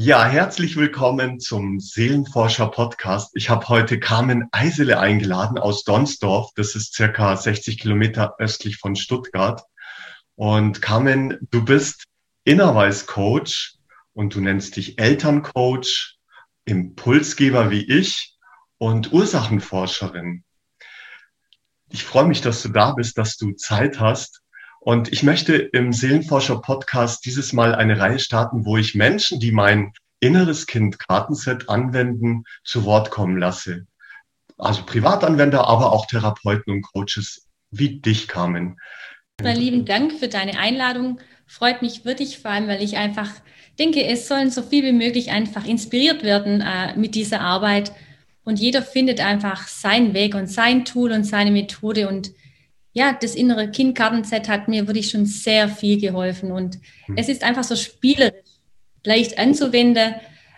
Ja, herzlich willkommen zum Seelenforscher-Podcast. Ich habe heute Carmen Eisele eingeladen aus Donsdorf. Das ist circa 60 Kilometer östlich von Stuttgart. Und Carmen, du bist Innerweis-Coach und du nennst dich Elterncoach, Impulsgeber wie ich und Ursachenforscherin. Ich freue mich, dass du da bist, dass du Zeit hast. Und ich möchte im Seelenforscher-Podcast dieses Mal eine Reihe starten, wo ich Menschen, die mein inneres Kind-Kartenset anwenden, zu Wort kommen lasse. Also Privatanwender, aber auch Therapeuten und Coaches wie dich, Carmen. Lieben Dank für deine Einladung. Freut mich wirklich, vor allem, weil ich einfach denke, es sollen so viel wie möglich einfach inspiriert werden mit dieser Arbeit. Und jeder findet einfach seinen Weg und sein Tool und seine Methode. Und ja, das innere Kind-Kartenset hat mir wirklich schon sehr viel geholfen. Und es ist einfach so spielerisch, leicht anzuwenden.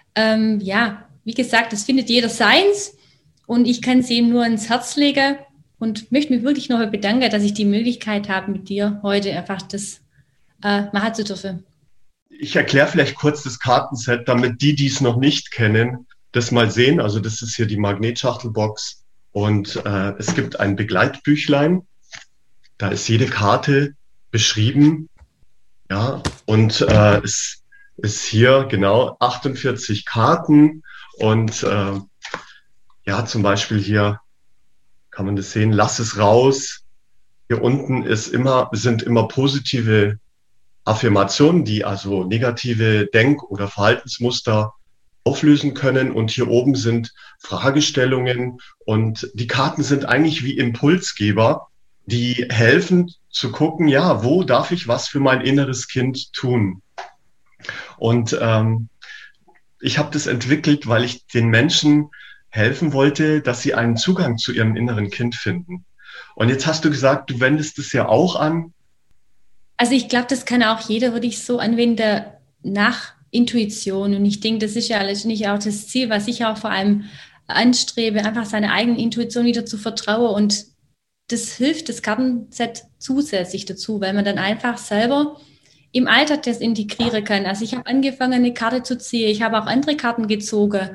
Wie gesagt, das findet jeder seins. Und ich kann es ihm nur ins Herz legen. Und möchte mich wirklich noch bedanken, dass ich die Möglichkeit habe, mit dir heute einfach das machen zu dürfen. Ich erkläre vielleicht kurz das Kartenset, damit die es noch nicht kennen, das mal sehen. Also das ist hier die Magnetschachtelbox und es gibt ein Begleitbüchlein. Da ist jede Karte beschrieben. Ja, und es ist hier genau 48 Karten und zum Beispiel hier kann man das sehen, lass es raus. Hier unten sind immer positive Affirmationen, die also negative Denk- oder Verhaltensmuster auflösen können. Und hier oben sind Fragestellungen und die Karten sind eigentlich wie Impulsgeber, die helfen zu gucken, ja, wo darf ich was für mein inneres Kind tun? Und ich habe das entwickelt, weil ich den Menschen helfen wollte, dass sie einen Zugang zu ihrem inneren Kind finden. Und jetzt hast du gesagt, du wendest es ja auch an. Also ich glaube, das kann auch jeder wirklich so anwenden nach Intuition. Und ich denke, das ist ja letztendlich auch das Ziel, was ich auch vor allem anstrebe, einfach seiner eigenen Intuition wieder zu vertrauen. Und das hilft das Kartenset zusätzlich dazu, weil man dann einfach selber im Alltag das integrieren kann. Also ich habe angefangen, eine Karte zu ziehen. Ich habe auch andere Karten gezogen,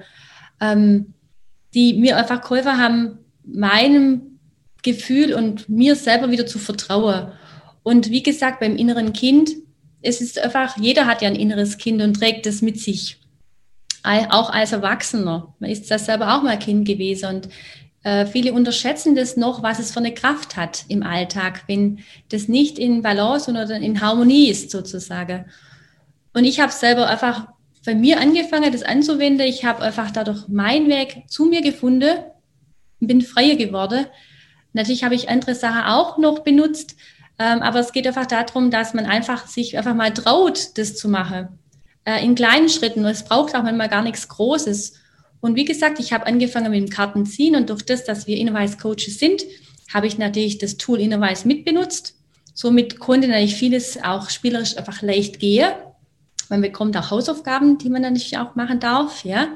die mir einfach geholfen haben, meinem Gefühl und mir selber wieder zu vertrauen. Und wie gesagt, beim inneren Kind, es ist einfach, jeder hat ja ein inneres Kind und trägt das mit sich. Auch als Erwachsener. Man ist ja selber auch mal Kind gewesen und viele unterschätzen das noch, was es für eine Kraft hat im Alltag, wenn das nicht in Balance oder in Harmonie ist sozusagen. Und ich habe selber einfach bei mir angefangen, das anzuwenden. Ich habe einfach dadurch meinen Weg zu mir gefunden und bin freier geworden. Natürlich habe ich andere Sachen auch noch benutzt, aber es geht einfach darum, dass man einfach sich einfach mal traut, das zu machen. In kleinen Schritten. Und es braucht auch manchmal gar nichts Großes. Und wie gesagt, ich habe angefangen mit dem Kartenziehen und durch das, dass wir Innerweis-Coaches sind, habe ich natürlich das Tool Innerweis mitbenutzt. Somit konnte natürlich vieles auch spielerisch einfach leicht gehen. Man bekommt auch Hausaufgaben, die man dann natürlich auch machen darf, ja.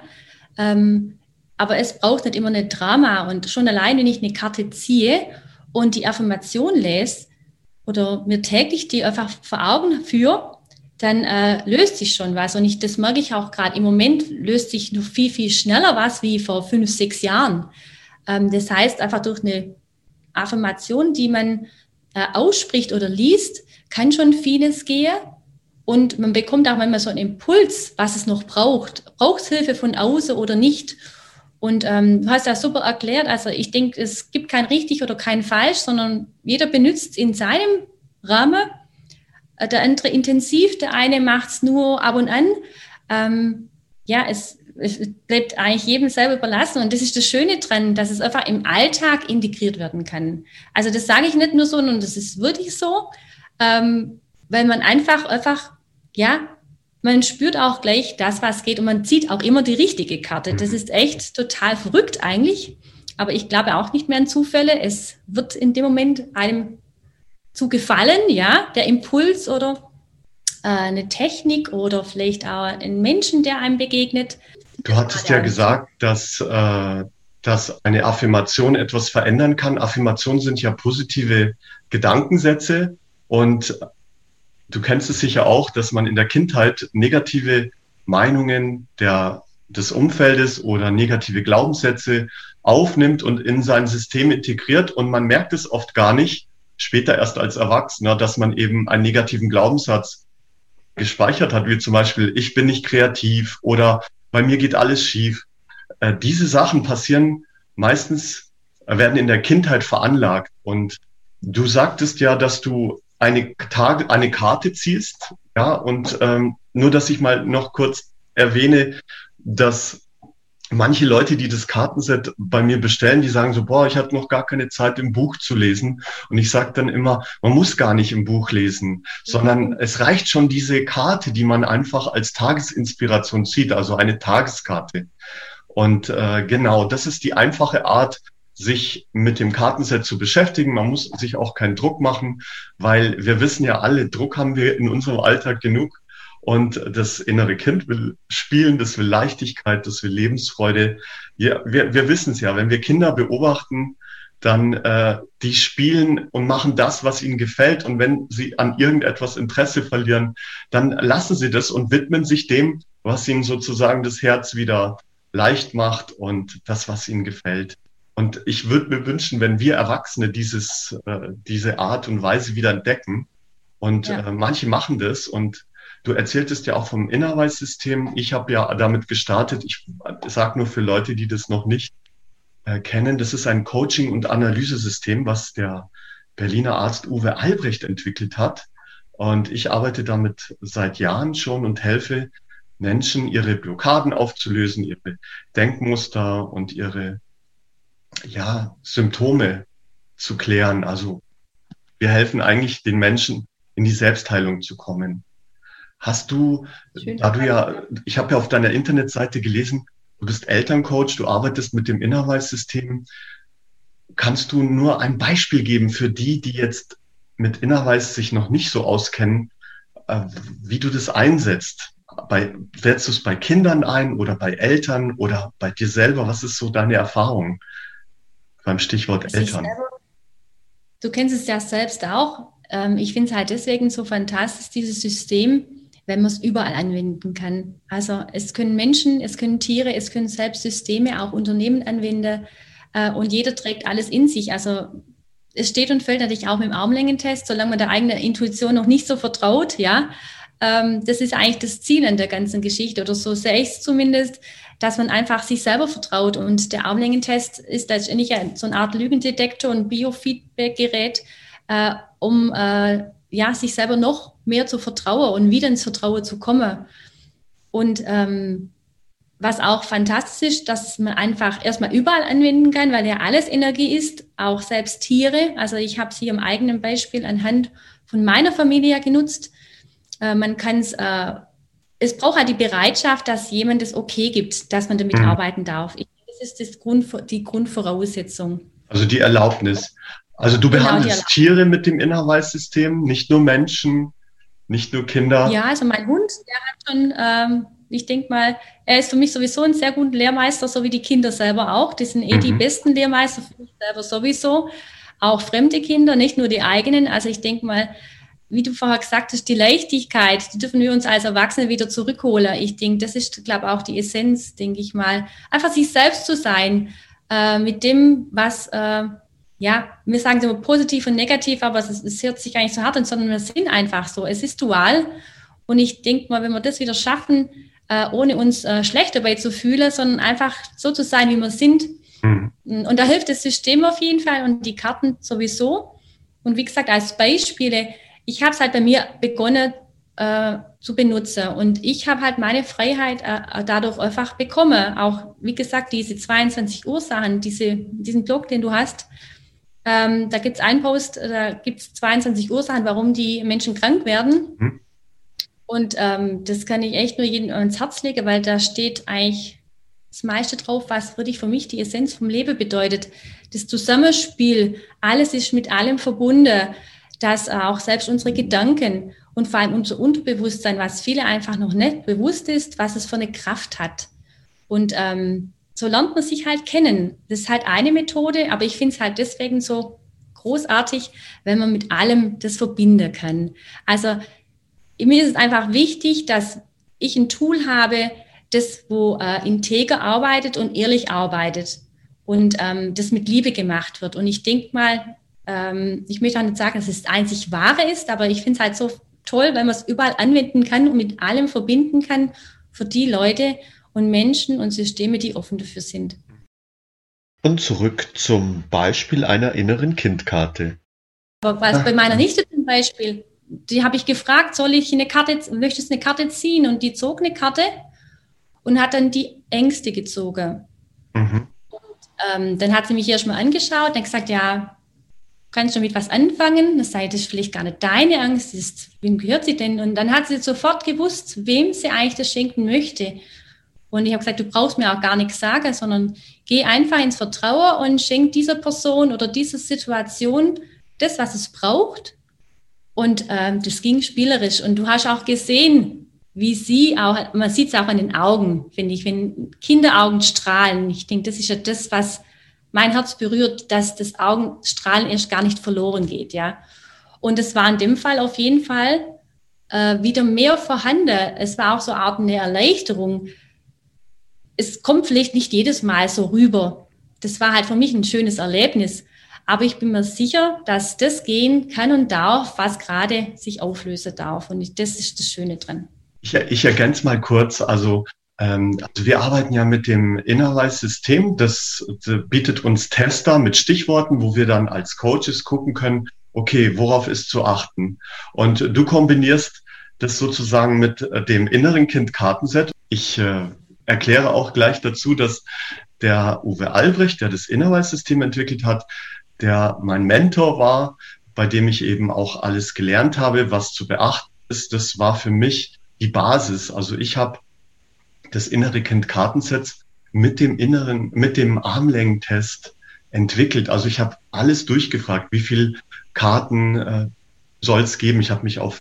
Aber es braucht nicht immer ein Drama. Und schon allein, wenn ich eine Karte ziehe und die Affirmation lese oder mir täglich die einfach vor Augen führe, dann löst sich schon was. Und das merke ich auch gerade. Im Moment löst sich noch viel, viel schneller was wie vor 5, 6 Jahren. Das heißt, einfach durch eine Affirmation, die man ausspricht oder liest, kann schon vieles gehen. Und man bekommt auch manchmal so einen Impuls, was es noch braucht. Braucht es Hilfe von außen oder nicht? Und du hast das super erklärt. Also ich denke, es gibt kein richtig oder kein falsch, sondern jeder benutzt in seinem Rahmen. Der andere intensiv, der eine macht es nur ab und an. Es bleibt eigentlich jedem selber überlassen. Und das ist das Schöne dran, dass es einfach im Alltag integriert werden kann. Also das sage ich nicht nur so, sondern das ist wirklich so, weil man einfach, man spürt auch gleich das, was geht und man zieht auch immer die richtige Karte. Das ist echt total verrückt eigentlich, aber ich glaube auch nicht mehr an Zufälle. Es wird in dem Moment einem zu gefallen, ja, der Impuls oder eine Technik oder vielleicht auch ein Menschen, der einem begegnet. Du hattest ja gesagt, dass eine Affirmation etwas verändern kann. Affirmationen sind ja positive Gedankensätze und du kennst es sicher auch, dass man in der Kindheit negative Meinungen des Umfeldes oder negative Glaubenssätze aufnimmt und in sein System integriert. Und man merkt es oft gar nicht, später erst als Erwachsener, dass man eben einen negativen Glaubenssatz gespeichert hat, wie zum Beispiel, ich bin nicht kreativ oder bei mir geht alles schief. Diese Sachen passieren meistens, werden in der Kindheit veranlagt. Und du sagtest ja, dass du eine Karte ziehst, ja, und nur, dass ich mal noch kurz erwähne, dass manche Leute, die das Kartenset bei mir bestellen, die sagen so, boah, ich hatte noch gar keine Zeit, im Buch zu lesen. Und ich sage dann immer, man muss gar nicht im Buch lesen, sondern es reicht schon diese Karte, die man einfach als Tagesinspiration zieht, also eine Tageskarte. Und genau, das ist die einfache Art, sich mit dem Kartenset zu beschäftigen. Man muss sich auch keinen Druck machen, weil wir wissen ja alle, Druck haben wir in unserem Alltag genug. Und das innere Kind will spielen, das will Leichtigkeit, das will Lebensfreude. Ja, wir wissen es ja, wenn wir Kinder beobachten, dann die spielen und machen das, was ihnen gefällt. Und wenn sie an irgendetwas Interesse verlieren, dann lassen sie das und widmen sich dem, was ihnen sozusagen das Herz wieder leicht macht und das, was ihnen gefällt. Und ich würde mir wünschen, wenn wir Erwachsene diese Art und Weise wieder entdecken. Und manche machen das. Und du erzähltest ja auch vom Innerweis-System. Ich habe ja damit gestartet. Ich sage nur für Leute, die das noch nicht kennen. Das ist ein Coaching- und Analysesystem, was der Berliner Arzt Uwe Albrecht entwickelt hat. Und ich arbeite damit seit Jahren schon und helfe Menschen, ihre Blockaden aufzulösen, ihre Denkmuster und ihre Symptome zu klären. Also wir helfen eigentlich den Menschen, in die Selbstheilung zu kommen. Hast du, ich habe ja auf deiner Internetseite gelesen, du bist Elterncoach, du arbeitest mit dem Innerweis-System. Kannst du nur ein Beispiel geben für die jetzt mit Innerweis sich noch nicht so auskennen, wie du das einsetzt? Setzt du es bei Kindern ein oder bei Eltern oder bei dir selber? Was ist so deine Erfahrung beim Stichwort Eltern? Du kennst es ja selbst auch. Ich finde es halt deswegen so fantastisch, dieses System, wenn man es überall anwenden kann. Also es können Menschen, es können Tiere, es können selbst Systeme, auch Unternehmen anwenden und jeder trägt alles in sich. Also es steht und fällt natürlich auch mit dem Armlängentest, solange man der eigenen Intuition noch nicht so vertraut, ja. Das ist eigentlich das Ziel an der ganzen Geschichte oder so sehe ich es zumindest, dass man einfach sich selber vertraut und der Armlängentest ist letztendlich so eine Art Lügendetektor und Biofeedback-Gerät, um sich selber noch mehr zu vertrauen und wieder ins Vertrauen zu kommen. Und was auch fantastisch ist, dass man einfach erstmal überall anwenden kann, weil ja alles Energie ist, auch selbst Tiere. Also ich habe es hier im eigenen Beispiel anhand von meiner Familie genutzt. Man kann es braucht halt die Bereitschaft, dass jemand es okay gibt, dass man damit arbeiten darf. Das ist die Grundvoraussetzung. Also die Erlaubnis. Also du behandelst Tiere mit dem Innerweis-System, nicht nur Menschen, nicht nur Kinder. Ja, also mein Hund, der hat schon, ich denke mal, er ist für mich sowieso ein sehr guter Lehrmeister, so wie die Kinder selber auch. Die sind die besten Lehrmeister für mich selber sowieso. Auch fremde Kinder, nicht nur die eigenen. Also ich denke mal, wie du vorher gesagt hast, die Leichtigkeit, die dürfen wir uns als Erwachsene wieder zurückholen. Ich denke, das ist, glaube ich, auch die Essenz, denke ich mal. Einfach sich selbst zu sein, mit dem, was, wir sagen immer positiv und negativ, aber es hört sich gar nicht so hart an, sondern wir sind einfach so. Es ist dual. Und ich denke mal, wenn wir das wieder schaffen, ohne uns schlecht dabei zu fühlen, sondern einfach so zu sein, wie wir sind. Und da hilft das System auf jeden Fall und die Karten sowieso. Und wie gesagt, als Beispiele, ich habe es halt bei mir begonnen zu benutzen und ich habe halt meine Freiheit dadurch einfach bekommen. Auch, wie gesagt, diese 22 Ursachen, diesen Blog, den du hast, da gibt es einen Post, da gibt es 22 Ursachen, warum die Menschen krank werden. Und das kann ich echt nur jedem ans Herz legen, weil da steht eigentlich das meiste drauf, was wirklich für mich die Essenz vom Leben bedeutet. Das Zusammenspiel, alles ist mit allem verbunden, dass auch selbst unsere Gedanken und vor allem unser Unterbewusstsein, was viele einfach noch nicht bewusst ist, was es für eine Kraft hat. Und so lernt man sich halt kennen. Das ist halt eine Methode, aber ich finde es halt deswegen so großartig, wenn man mit allem das verbinden kann. Also mir ist es einfach wichtig, dass ich ein Tool habe, das wo integer arbeitet und ehrlich arbeitet und das mit Liebe gemacht wird. Und ich denke mal, ich möchte auch nicht sagen, dass es das einzig Wahre ist, aber ich finde es halt so toll, weil man es überall anwenden kann und mit allem verbinden kann für die Leute und Menschen und Systeme, die offen dafür sind. Und zurück zum Beispiel einer inneren Kindkarte. Aber was bei meiner Nichte zum Beispiel, die habe ich gefragt, möchtest du eine Karte ziehen? Und die zog eine Karte und hat dann die Ängste gezogen. Mhm. Und dann hat sie mich erstmal angeschaut und gesagt, ja, kannst du mit was anfangen? Das ist vielleicht gar nicht deine Angst, wem gehört sie denn? Und dann hat sie sofort gewusst, wem sie eigentlich das schenken möchte. Und ich habe gesagt, du brauchst mir auch gar nichts sagen, sondern geh einfach ins Vertrauen und schenk dieser Person oder dieser Situation das, was es braucht. Und das ging spielerisch. Und du hast auch gesehen, wie sie auch, man sieht es auch an den Augen, finde ich, wenn Kinderaugen strahlen. Ich denke, das ist ja das, was mein Herz berührt, dass das Augenstrahlen erst gar nicht verloren geht, ja. Und es war in dem Fall auf jeden Fall wieder mehr vorhanden. Es war auch so eine Art eine Erleichterung. Es kommt vielleicht nicht jedes Mal so rüber. Das war halt für mich ein schönes Erlebnis. Aber ich bin mir sicher, dass das gehen kann und darf, was gerade sich auflösen darf. Und das ist das Schöne dran. Ich ergänze mal kurz, also wir arbeiten ja mit dem Innerweis-System. Das bietet uns Tester mit Stichworten, wo wir dann als Coaches gucken können, okay, worauf ist zu achten? Und du kombinierst das sozusagen mit dem inneren Kind-Kartenset. Ich erkläre auch gleich dazu, dass der Uwe Albrecht, der das Innerweis-System entwickelt hat, der mein Mentor war, bei dem ich eben auch alles gelernt habe, was zu beachten ist. Das war für mich die Basis. Also ich habe das innere Kind-Kartenset mit dem Armlängentest entwickelt. Also ich habe alles durchgefragt, wie viel Karten soll es geben. Ich habe mich auf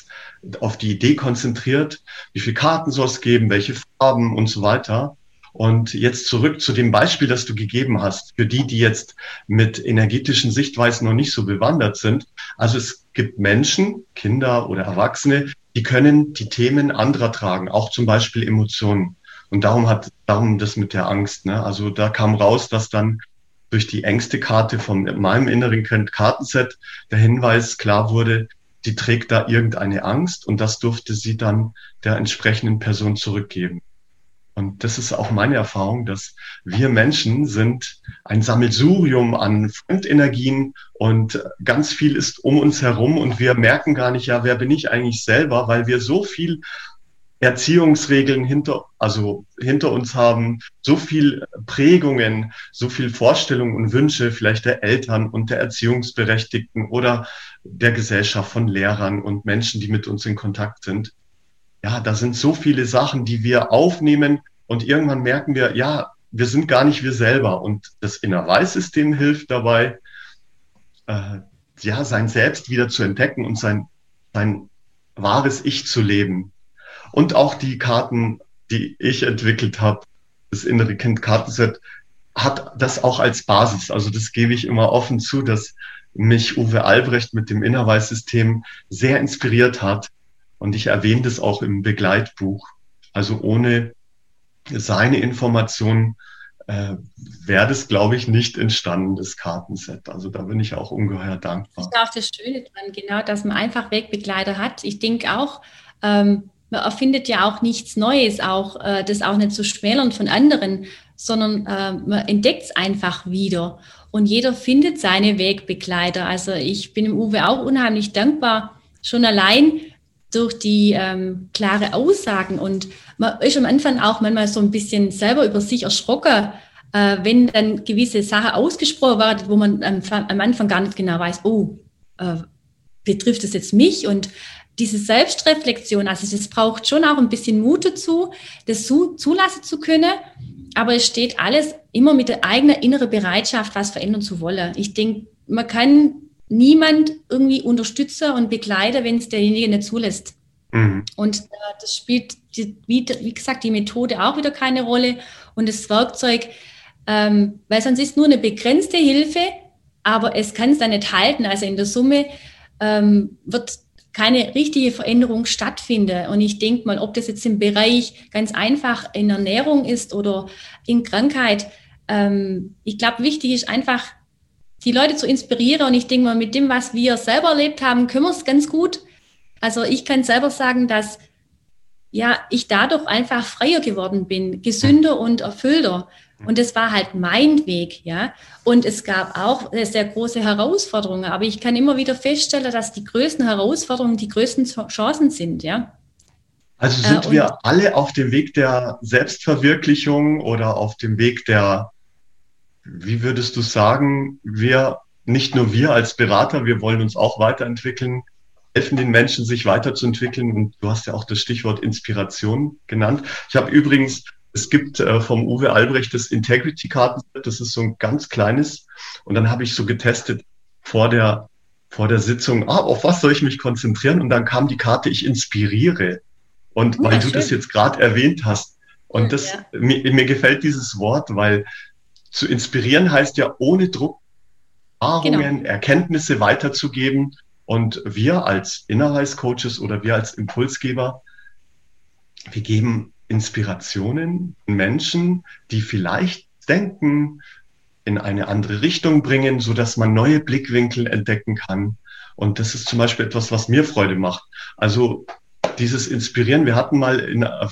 die Idee konzentriert, wie viele Karten soll es geben, welche Farben und so weiter. Und jetzt zurück zu dem Beispiel, das du gegeben hast, für die jetzt mit energetischen Sichtweisen noch nicht so bewandert sind. Also es gibt Menschen, Kinder oder Erwachsene, die können die Themen anderer tragen, auch zum Beispiel Emotionen. Und darum das mit der Angst, ne? Also da kam raus, dass dann durch die Ängste-Karte von meinem inneren Kartenset der Hinweis klar wurde, die trägt da irgendeine Angst und das durfte sie dann der entsprechenden Person zurückgeben. Und das ist auch meine Erfahrung, dass wir Menschen sind ein Sammelsurium an Fremdenergien und ganz viel ist um uns herum und wir merken gar nicht, ja, wer bin ich eigentlich selber, weil wir so viel Erziehungsregeln hinter uns haben, so viel Prägungen, so viel Vorstellungen und Wünsche vielleicht der Eltern und der Erziehungsberechtigten oder der Gesellschaft von Lehrern und Menschen, die mit uns in Kontakt sind. Ja, da sind so viele Sachen, die wir aufnehmen und irgendwann merken wir, ja, wir sind gar nicht wir selber. Und das Innerweis-System hilft dabei, sein Selbst wieder zu entdecken und sein wahres Ich zu leben. Und auch die Karten, die ich entwickelt habe, das innere Kind-Kartenset, hat das auch als Basis. Also das gebe ich immer offen zu, dass mich Uwe Albrecht mit dem Innerweis-System sehr inspiriert hat. Und ich erwähne das auch im Begleitbuch. Also ohne seine Informationen wäre das, glaube ich, nicht entstanden, das Kartenset. Also da bin ich auch ungeheuer dankbar. Das ist auch das Schöne dran, genau, dass man einfach Wegbegleiter hat. Ich denke auch, man erfindet ja auch nichts Neues, auch das auch nicht zu schmälern von anderen, sondern man entdeckt es einfach wieder. Und jeder findet seine Wegbegleiter. Also ich bin dem Uwe auch unheimlich dankbar, schon allein durch die klare Aussagen. Und man ist am Anfang auch manchmal so ein bisschen selber über sich erschrocken, wenn dann gewisse Sachen ausgesprochen werden, wo man am Anfang gar nicht genau weiß, betrifft das jetzt mich? Und diese Selbstreflexion, also das braucht schon auch ein bisschen Mut dazu, das zulassen zu können. Aber es steht alles immer mit der eigenen inneren Bereitschaft, was verändern zu wollen. Ich denke, man kann niemand irgendwie unterstützen und begleiten, wenn es derjenige nicht zulässt. Mhm. Und das spielt, wie gesagt, die Methode auch wieder keine Rolle und das Werkzeug, weil sonst ist nur eine begrenzte Hilfe, aber es kann es dann nicht halten. Also in der Summe wird keine richtige Veränderung stattfindet. Und ich denke mal, ob das jetzt im Bereich ganz einfach in Ernährung ist oder in Krankheit, ich glaube, wichtig ist einfach, die Leute zu inspirieren. Und ich denke mal, mit dem, was wir selber erlebt haben, können wir es ganz gut. Also ich kann selber sagen, dass ich dadurch einfach freier geworden bin, gesünder und erfüllter. Und das war halt mein Weg, ja. Und es gab auch sehr große Herausforderungen. Aber ich kann immer wieder feststellen, dass die größten Herausforderungen die größten Chancen sind, ja. Also sind wir alle auf dem Weg der Selbstverwirklichung oder auf dem Weg der, wie würdest du sagen, nicht nur wir als Berater, wir wollen uns auch weiterentwickeln, helfen den Menschen, sich weiterzuentwickeln. Und du hast ja auch das Stichwort Inspiration genannt. Ich habe übrigens, es gibt vom Uwe Albrecht das Integrity-Kartenset, das ist so ein ganz kleines. Und dann habe ich so getestet vor der Sitzung, auf was soll ich mich konzentrieren? Und dann kam die Karte, ich inspiriere. Und weil du das jetzt gerade erwähnt hast, und mir gefällt dieses Wort, weil zu inspirieren heißt ja ohne Druck Erfahrungen, Erkenntnisse weiterzugeben. Und wir als Inner Weiß Coaches oder wir als Impulsgeber, wir geben Inspirationen Menschen, die vielleicht denken, in eine andere Richtung bringen, so dass man neue Blickwinkel entdecken kann. Und das ist zum Beispiel etwas, was mir Freude macht. Also dieses Inspirieren, wir hatten mal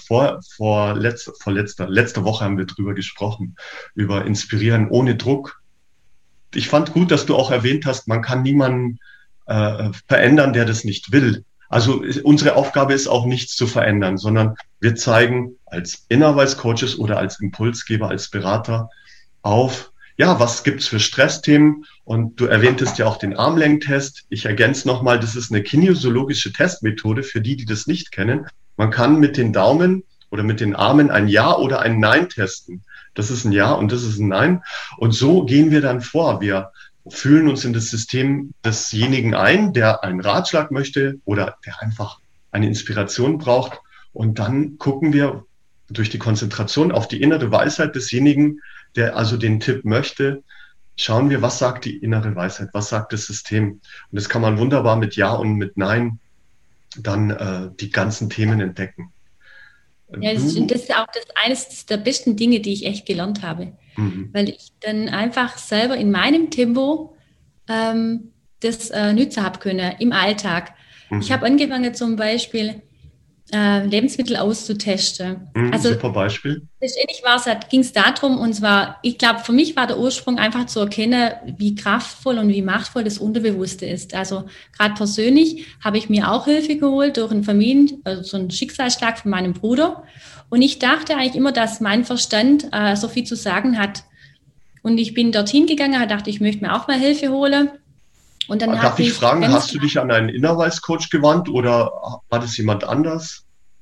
letzte Woche haben wir drüber gesprochen, über Inspirieren ohne Druck. Ich fand gut, dass du auch erwähnt hast, man kann niemanden verändern, der das nicht will. Also unsere Aufgabe ist auch nichts zu verändern, sondern wir zeigen als Inner Weiß Coaches oder als Impulsgeber, als Berater auf, was gibt's für Stressthemen? Und du erwähntest ja auch den Armlengentest. Ich ergänze nochmal, das ist eine kinesiologische Testmethode für die das nicht kennen. Man kann mit den Daumen oder mit den Armen ein Ja oder ein Nein testen. Das ist ein Ja und das ist ein Nein. Und so gehen wir dann vor. Wir fühlen uns in das System desjenigen ein, der einen Ratschlag möchte oder der einfach eine Inspiration braucht. Und dann gucken wir durch die Konzentration auf die innere Weisheit desjenigen, der also den Tipp möchte, schauen wir, was sagt die innere Weisheit, was sagt das System. Und das kann man wunderbar mit Ja und mit Nein dann die ganzen Themen entdecken. Ja, das ist auch eines der besten Dinge, die ich echt gelernt habe. Weil ich dann einfach selber in meinem Tempo das nützen habe können im Alltag. Ich habe angefangen zum Beispiel Lebensmittel auszutesten. Also super Beispiel. Letztendlich ging es darum, und zwar, ich glaube, für mich war der Ursprung einfach zu erkennen, wie kraftvoll und wie machtvoll das Unterbewusste ist. Also gerade persönlich habe ich mir auch Hilfe geholt durch so einen Schicksalsschlag von meinem Bruder. Und ich dachte eigentlich immer, dass mein Verstand so viel zu sagen hat. Und ich bin dorthin gegangen, dachte, ich möchte mir auch mal Hilfe holen. Und dann darf ich fragen, hast du dich an einen Inner Weiß Coach gewandt oder war das jemand anders?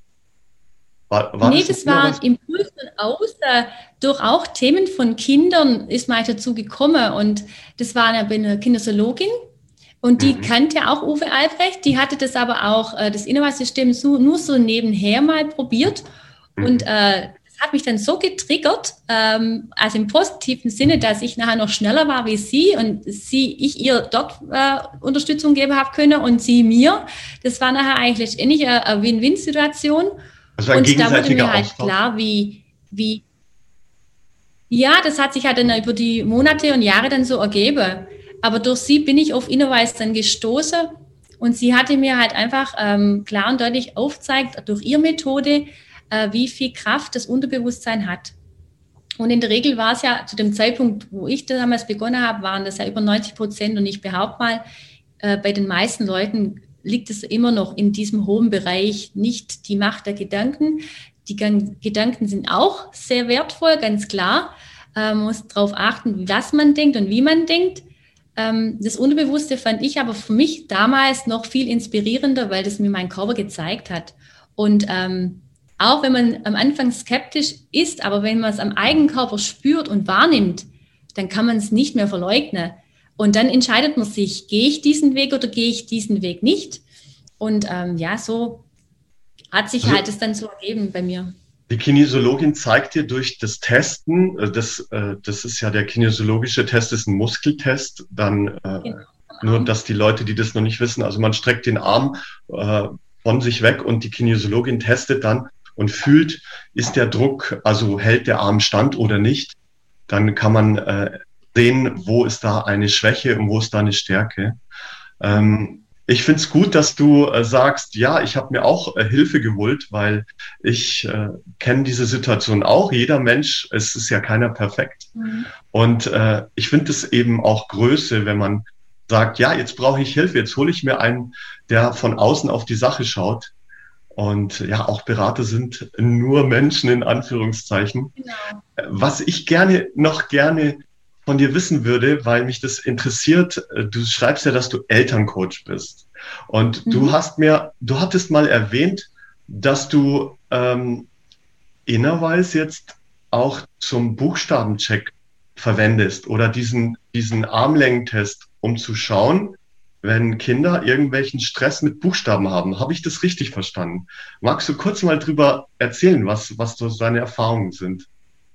Nee, das war ein Impuls von außen. Durch auch Themen von Kindern ist mal dazu gekommen. Und das war eine Kinesiologin. Und die kannte auch Uwe Albrecht. Die hatte das aber auch, das Inner Weiß System nur so nebenher mal probiert. Und das hat mich dann so getriggert, also im positiven Sinne, dass ich nachher noch schneller war wie sie und ich ihr dort Unterstützung geben habe können und sie mir. Das war nachher eigentlich letztendlich eine Win-Win-Situation. Also ein und da wurde mir halt Austausch. klar, das hat sich halt dann über die Monate und Jahre dann so ergeben. Aber durch sie bin ich auf Inner Weiß dann gestoßen und sie hatte mir halt einfach klar und deutlich aufgezeigt, durch ihre Methode, wie viel Kraft das Unterbewusstsein hat. Und in der Regel war es ja zu dem Zeitpunkt, wo ich damals begonnen habe, waren das ja über 90%. Und ich behaupte mal, bei den meisten Leuten liegt es immer noch in diesem hohen Bereich, nicht die Macht der Gedanken. Die Gedanken sind auch sehr wertvoll, ganz klar. Man muss darauf achten, was man denkt und wie man denkt. Das Unterbewusste fand ich aber für mich damals noch viel inspirierender, weil das mir mein Körper gezeigt hat. Und auch wenn man am Anfang skeptisch ist, aber wenn man es am eigenen Körper spürt und wahrnimmt, dann kann man es nicht mehr verleugnen. Und dann entscheidet man sich, gehe ich diesen Weg oder gehe ich diesen Weg nicht? Und so hat sich halt es dann so ergeben bei mir. Die Kinesiologin zeigt dir durch das Testen, das ist ja der kinesiologische Test, ist ein Muskeltest, dann Nur, dass die Leute, die das noch nicht wissen, also man streckt den Arm von sich weg und die Kinesiologin testet dann und fühlt, ist der Druck, also hält der Arm stand oder nicht. Dann kann man sehen, wo ist da eine Schwäche und wo ist da eine Stärke. Ich finde es gut, dass du sagst, ja, ich habe mir auch Hilfe geholt, weil ich kenne diese Situation auch. Jeder Mensch, es ist ja keiner perfekt. Mhm. Und ich finde es eben auch Größe, wenn man sagt, ja, jetzt brauche ich Hilfe, jetzt hole ich mir einen, der von außen auf die Sache schaut. Und ja, auch Berater sind nur Menschen in Anführungszeichen. Genau. Was ich gerne von dir wissen würde, weil mich das interessiert, du schreibst ja, dass du Elterncoach bist. Und du hattest mal erwähnt, dass du Innerweis jetzt auch zum Buchstabencheck verwendest oder diesen Armlängentest, um zu schauen, wenn Kinder irgendwelchen Stress mit Buchstaben haben. Habe ich das richtig verstanden? Magst du kurz mal drüber erzählen, was so deine Erfahrungen sind?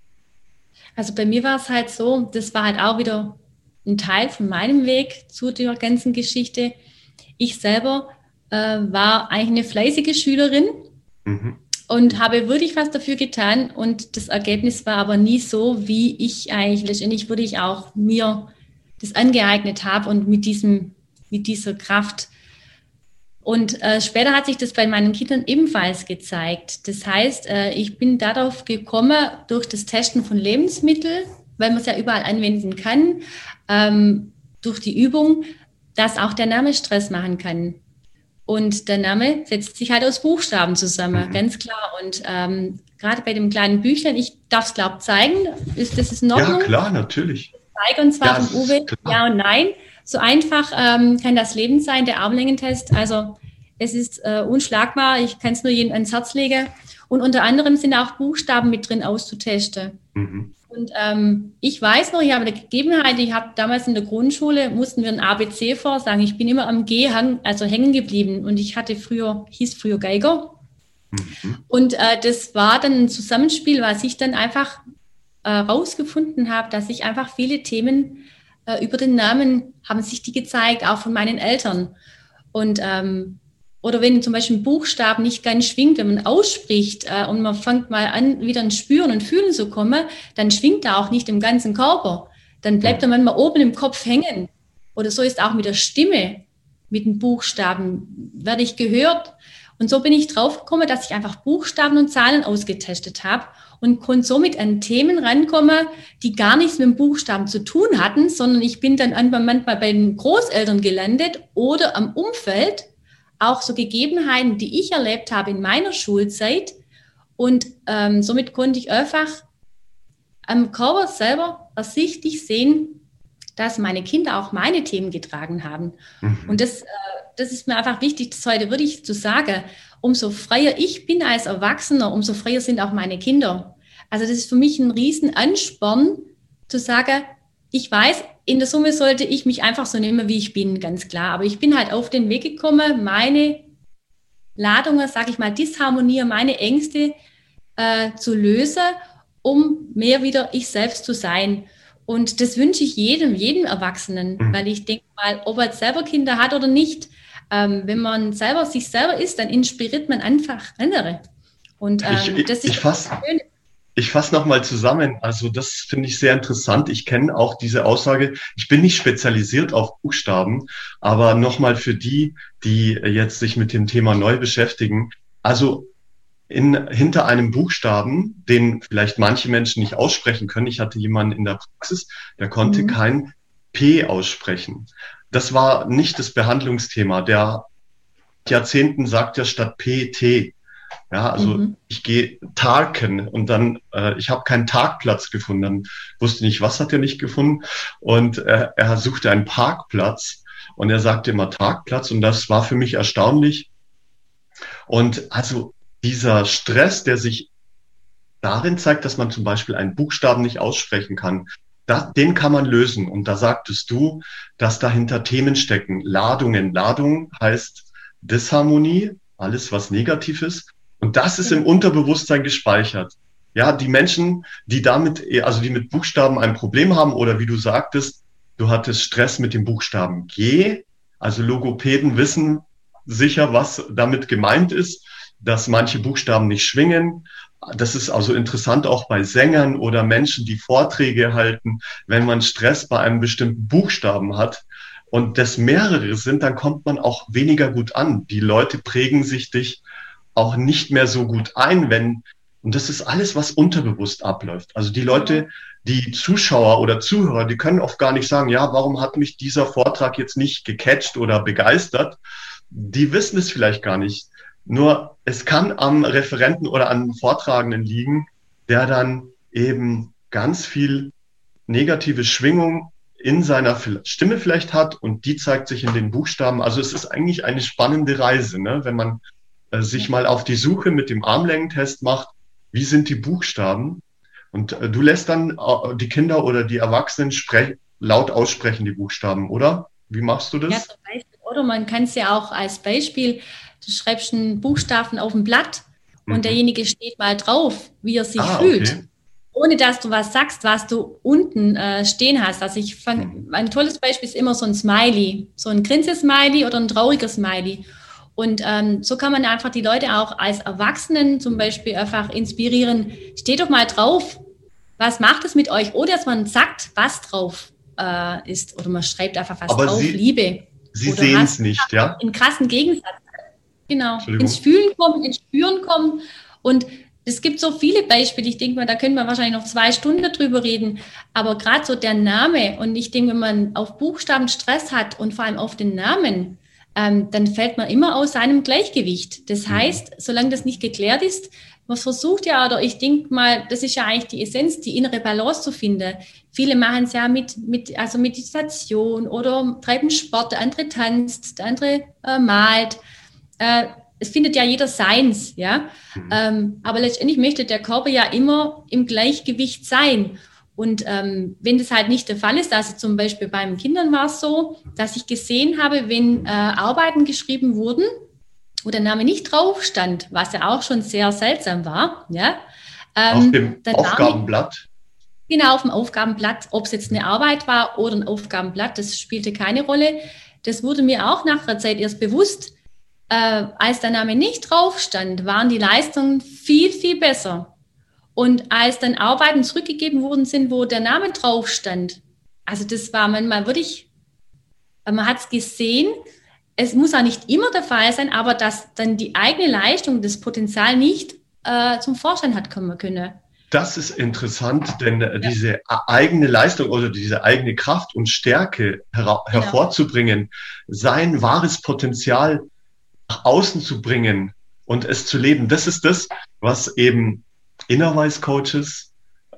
Also bei mir war es halt so, das war halt auch wieder ein Teil von meinem Weg zu der ganzen Geschichte. Ich selber war eigentlich eine fleißige Schülerin und habe wirklich was dafür getan und das Ergebnis war aber nie so, wie ich eigentlich letztendlich würde ich auch mir das angeeignet habe und mit dieser Kraft. Und später hat sich das bei meinen Kindern ebenfalls gezeigt. Das heißt, ich bin darauf gekommen, durch das Testen von Lebensmitteln, weil man es ja überall anwenden kann, durch die Übung, dass auch der Name Stress machen kann. Und der Name setzt sich halt aus Buchstaben zusammen, ganz klar. Und gerade bei dem kleinen Büchlein, ich darf es, glaube ich, zeigen. Ist das in Ordnung? Ja, klar, natürlich. Ich zeige, und zwar von Uwe, ja und nein. So einfach kann das Leben sein, der Armlängentest. Also es ist unschlagbar. Ich kann es nur jedem ans Herz legen. Und unter anderem sind auch Buchstaben mit drin auszutesten. Mhm. Und ich weiß noch, ich habe eine Gegebenheit, ich habe damals in der Grundschule, mussten wir ein ABC vorsagen. Ich bin immer am G hängen geblieben und ich hieß früher Geiger. Mhm. Und das war dann ein Zusammenspiel, was ich dann einfach rausgefunden habe, dass ich einfach viele Themen über den Namen haben sich die gezeigt, auch von meinen Eltern. Und oder wenn zum Beispiel ein Buchstaben nicht ganz schwingt, wenn man ausspricht und man fängt mal an, wieder ins Spüren und Fühlen zu kommen, dann schwingt er auch nicht im ganzen Körper. Dann bleibt er manchmal oben im Kopf hängen. Oder so ist auch mit der Stimme, mit den Buchstaben, werde ich gehört. Und so bin ich drauf gekommen, dass ich einfach Buchstaben und Zahlen ausgetestet habe und konnte somit an Themen rankommen, die gar nichts mit dem Buchstaben zu tun hatten, sondern ich bin dann manchmal bei den Großeltern gelandet oder am Umfeld, auch so Gegebenheiten, die ich erlebt habe in meiner Schulzeit. Und somit konnte ich einfach am Körper selber ersichtlich sehen, dass meine Kinder auch meine Themen getragen haben. Mhm. Und das ist mir einfach wichtig, das heute wirklich zu sagen. Umso freier ich bin als Erwachsener, umso freier sind auch meine Kinder. Also das ist für mich ein Riesenansporn, zu sagen, ich weiß, in der Summe sollte ich mich einfach so nehmen, wie ich bin, ganz klar. Aber ich bin halt auf den Weg gekommen, meine Ladungen, sage ich mal, Disharmonie, meine Ängste zu lösen, um mehr wieder ich selbst zu sein. Und das wünsche ich jedem Erwachsenen, weil ich denke mal, ob er jetzt selber Kinder hat oder nicht, wenn man sich selber ist, dann inspiriert man einfach andere. Und das ist schön. Ich fasse nochmal zusammen. Also das finde ich sehr interessant. Ich kenne auch diese Aussage. Ich bin nicht spezialisiert auf Buchstaben, aber nochmal für die jetzt sich mit dem Thema neu beschäftigen. Also hinter einem Buchstaben, den vielleicht manche Menschen nicht aussprechen können. Ich hatte jemanden in der Praxis, der konnte kein P aussprechen. Das war nicht das Behandlungsthema. Der Jahrzehnten sagt ja statt P T. Ja, also ich gehe Tarken und dann, ich habe keinen Parkplatz gefunden, dann wusste nicht, was hat er nicht gefunden und er suchte einen Parkplatz und er sagte immer Parkplatz und das war für mich erstaunlich. Und also dieser Stress, der sich darin zeigt, dass man zum Beispiel einen Buchstaben nicht aussprechen kann, den kann man lösen. Und da sagtest du, dass dahinter Themen stecken, Ladungen. Ladung heißt Disharmonie, alles was negativ ist. Und das ist im Unterbewusstsein gespeichert. Ja, die Menschen, die mit Buchstaben ein Problem haben oder wie du sagtest, du hattest Stress mit dem Buchstaben G. Also Logopäden wissen sicher, was damit gemeint ist, dass manche Buchstaben nicht schwingen. Das ist also interessant auch bei Sängern oder Menschen, die Vorträge halten. Wenn man Stress bei einem bestimmten Buchstaben hat und das mehrere sind, dann kommt man auch weniger gut an. Die Leute prägen dich auch nicht mehr so gut ein, und das ist alles, was unterbewusst abläuft. Also die Leute, die Zuschauer oder Zuhörer, die können oft gar nicht sagen, ja, warum hat mich dieser Vortrag jetzt nicht gecatcht oder begeistert? Die wissen es vielleicht gar nicht. Nur es kann am Referenten oder an Vortragenden liegen, der dann eben ganz viel negative Schwingung in seiner Stimme vielleicht hat und die zeigt sich in den Buchstaben. Also es ist eigentlich eine spannende Reise, ne? Wenn man sich mal auf die Suche mit dem Armlängentest macht, wie sind die Buchstaben? Und du lässt dann die Kinder oder die Erwachsenen laut aussprechen, die Buchstaben, oder? Wie machst du das? Ja, zum Beispiel. Oder man kann es ja auch als Beispiel, du schreibst einen Buchstaben auf ein Blatt und derjenige steht mal drauf, wie er sich fühlt. Okay. Ohne dass du was sagst, was du unten stehen hast. Also ein tolles Beispiel ist immer so ein Smiley, so ein Grinse-Smiley oder ein trauriger Smiley. Und so kann man einfach die Leute auch als Erwachsenen zum Beispiel einfach inspirieren. Steht doch mal drauf, was macht es mit euch? Oder dass man sagt, was drauf ist. Oder man schreibt einfach was drauf, Liebe. Sie sehen es nicht, ja? In krassen Gegensatz. Genau. Ins Fühlen kommen, ins Spüren kommen. Und es gibt so viele Beispiele. Ich denke mal, da können wir wahrscheinlich noch 2 Stunden drüber reden. Aber gerade so der Name. Und ich denke, wenn man auf Buchstaben Stress hat und vor allem auf den Namen, dann fällt man immer aus seinem Gleichgewicht. Das heißt, solange das nicht geklärt ist, man versucht ja, oder ich denke mal, das ist ja eigentlich die Essenz, die innere Balance zu finden. Viele machen es ja mit Meditation oder treiben Sport, der andere tanzt, der andere malt. Es findet ja jeder seins, ja. Aber letztendlich möchte der Körper ja immer im Gleichgewicht sein. Und wenn das halt nicht der Fall ist, also zum Beispiel bei meinen Kindern war es so, dass ich gesehen habe, wenn Arbeiten geschrieben wurden, wo der Name nicht drauf stand, was ja auch schon sehr seltsam war, ja. Auf dem Aufgabenblatt? Genau, auf dem Aufgabenblatt. Ob es jetzt eine Arbeit war oder ein Aufgabenblatt, das spielte keine Rolle. Das wurde mir auch nach der Zeit erst bewusst. Als der Name nicht drauf stand, waren die Leistungen viel, viel besser. Und als dann Arbeiten zurückgegeben worden sind, wo der Name drauf stand, also das war manchmal wirklich, man hat es gesehen, es muss auch nicht immer der Fall sein, aber dass dann die eigene Leistung, das Potenzial nicht zum Vorschein hat kommen können. Das ist interessant, denn diese eigene Leistung oder diese eigene Kraft und Stärke hervorzubringen, sein wahres Potenzial nach außen zu bringen und es zu leben, das ist das, was eben Inner Voice Coaches,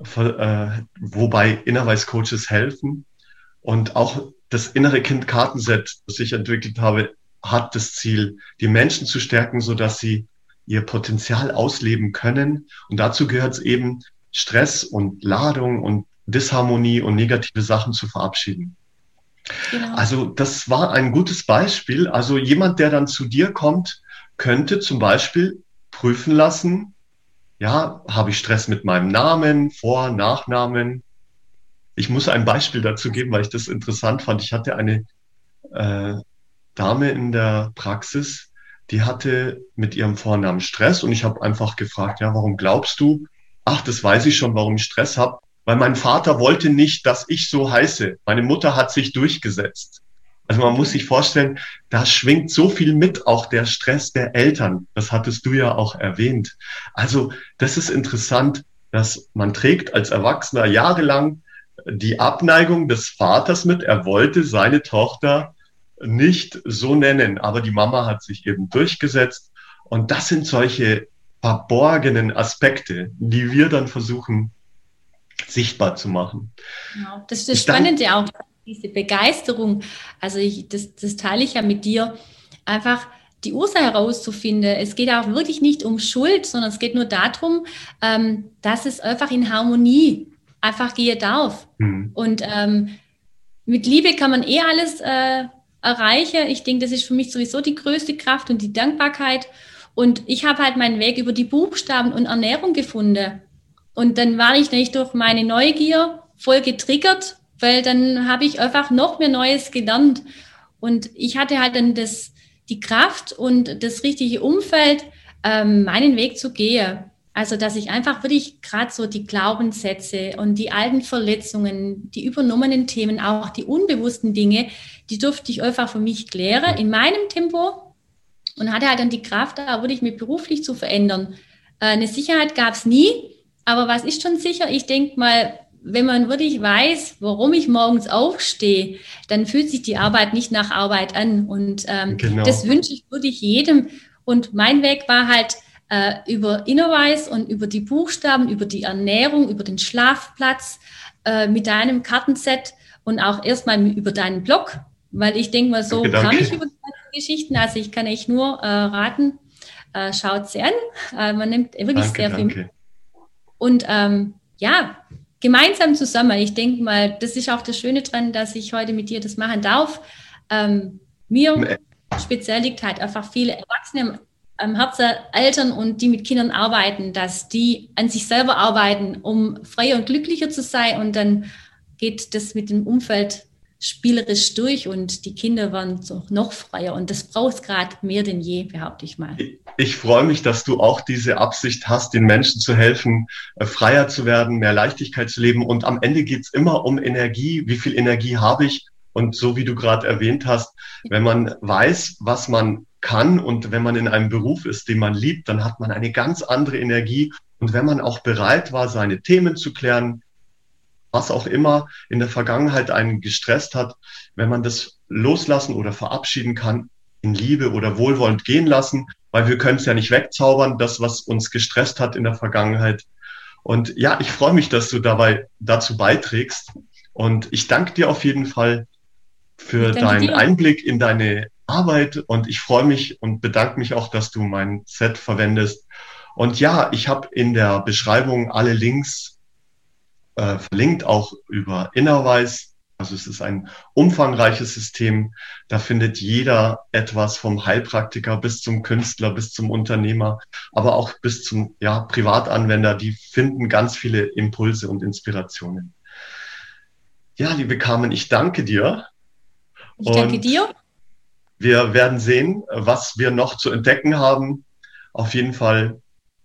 wobei Inner Voice Coaches helfen, und auch das innere Kind Kartenset, das ich entwickelt habe, hat das Ziel, die Menschen zu stärken, sodass sie ihr Potenzial ausleben können. Und dazu gehört es eben, Stress und Ladung und Disharmonie und negative Sachen zu verabschieden. Genau. Also das war ein gutes Beispiel. Also jemand, der dann zu dir kommt, könnte zum Beispiel prüfen lassen, ja, habe ich Stress mit meinem Namen, Vor-, Nachnamen? Ich muss ein Beispiel dazu geben, weil ich das interessant fand. Ich hatte eine Dame in der Praxis, die hatte mit ihrem Vornamen Stress und ich habe einfach gefragt, ja, warum glaubst du? Ach, das weiß ich schon, warum ich Stress habe. Weil mein Vater wollte nicht, dass ich so heiße. Meine Mutter hat sich durchgesetzt. Also man muss sich vorstellen, da schwingt so viel mit, auch der Stress der Eltern. Das hattest du ja auch erwähnt. Also das ist interessant, dass man trägt als Erwachsener jahrelang die Abneigung des Vaters mit. Er wollte seine Tochter nicht so nennen, aber die Mama hat sich eben durchgesetzt. Und das sind solche verborgenen Aspekte, die wir dann versuchen sichtbar zu machen. Genau. Das ist das Spannende auch, diese Begeisterung. Also das teile ich ja mit dir, einfach die Ursache herauszufinden. Es geht auch wirklich nicht um Schuld, sondern es geht nur darum, dass es einfach in Harmonie einfach gehen darf. Und mit Liebe kann man alles erreichen. Ich denke, das ist für mich sowieso die größte Kraft und die Dankbarkeit. Und ich habe halt meinen Weg über die Buchstaben und Ernährung gefunden. Und dann war ich nämlich durch meine Neugier voll getriggert weil dann habe ich einfach noch mehr Neues gelernt. Und ich hatte halt dann die Kraft und das richtige Umfeld, meinen Weg zu gehen. Also, dass ich einfach wirklich gerade so die Glaubenssätze und die alten Verletzungen, die übernommenen Themen, auch die unbewussten Dinge, die durfte ich einfach für mich klären in meinem Tempo und hatte halt dann die Kraft, da wirklich mich beruflich zu verändern. Eine Sicherheit gab es nie, aber was ist schon sicher? Ich denke mal, wenn man wirklich weiß, warum ich morgens aufstehe, dann fühlt sich die Arbeit nicht nach Arbeit an. Und Genau. das wünsche ich wirklich jedem. Und mein Weg war halt über Innerweis und über die Buchstaben, über die Ernährung, über den Schlafplatz, mit deinem Kartenset und auch erstmal über deinen Blog, weil ich denke mal, so kam ich über die ganzen Geschichten. Also ich kann euch nur raten, schaut sie an. Man nimmt wirklich sehr viel mit. Und ja, gemeinsam zusammen. Ich denke mal, das ist auch das Schöne dran, dass ich heute mit dir das machen darf. Mir speziell liegt halt einfach viele Erwachsene am Herzen, Eltern und die mit Kindern arbeiten, dass die an sich selber arbeiten, um freier und glücklicher zu sein. Und dann geht das mit dem Umfeld spielerisch durch und die Kinder werden so noch freier. Und das braucht es gerade mehr denn je, behaupte ich mal. Ich freue mich, dass du auch diese Absicht hast, den Menschen zu helfen, freier zu werden, mehr Leichtigkeit zu leben. Und am Ende geht es immer um Energie. Wie viel Energie habe ich? Und so wie du gerade erwähnt hast, wenn man weiß, was man kann und wenn man in einem Beruf ist, den man liebt, dann hat man eine ganz andere Energie. Und wenn man auch bereit war, seine Themen zu klären, was auch immer in der Vergangenheit einen gestresst hat, wenn man das loslassen oder verabschieden kann, in Liebe oder wohlwollend gehen lassen, weil wir können es ja nicht wegzaubern, das, was uns gestresst hat in der Vergangenheit. Und ja, ich freue mich, dass du dabei dazu beiträgst. Und ich danke dir auf jeden Fall für deinen Einblick in deine Arbeit. Und ich freue mich und bedanke mich auch, dass du mein Set verwendest. Und ja, ich habe in der Beschreibung alle Links verlinkt, auch über Innerweis. Also es ist ein umfangreiches System. Da findet jeder etwas vom Heilpraktiker bis zum Künstler, bis zum Unternehmer, aber auch bis zum Privatanwender. Die finden ganz viele Impulse und Inspirationen. Ja, liebe Carmen, ich danke dir. Ich danke dir. Wir werden sehen, was wir noch zu entdecken haben. Auf jeden Fall,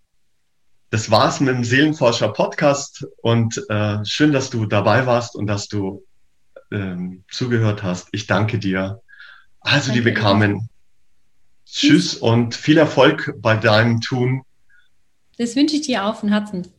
das war's mit dem Seelenforscher-Podcast und schön, dass du dabei warst und dass du zugehört hast. Ich danke dir. Also, liebe Carmen, tschüss und viel Erfolg bei deinem Tun. Das wünsche ich dir auch von Herzen.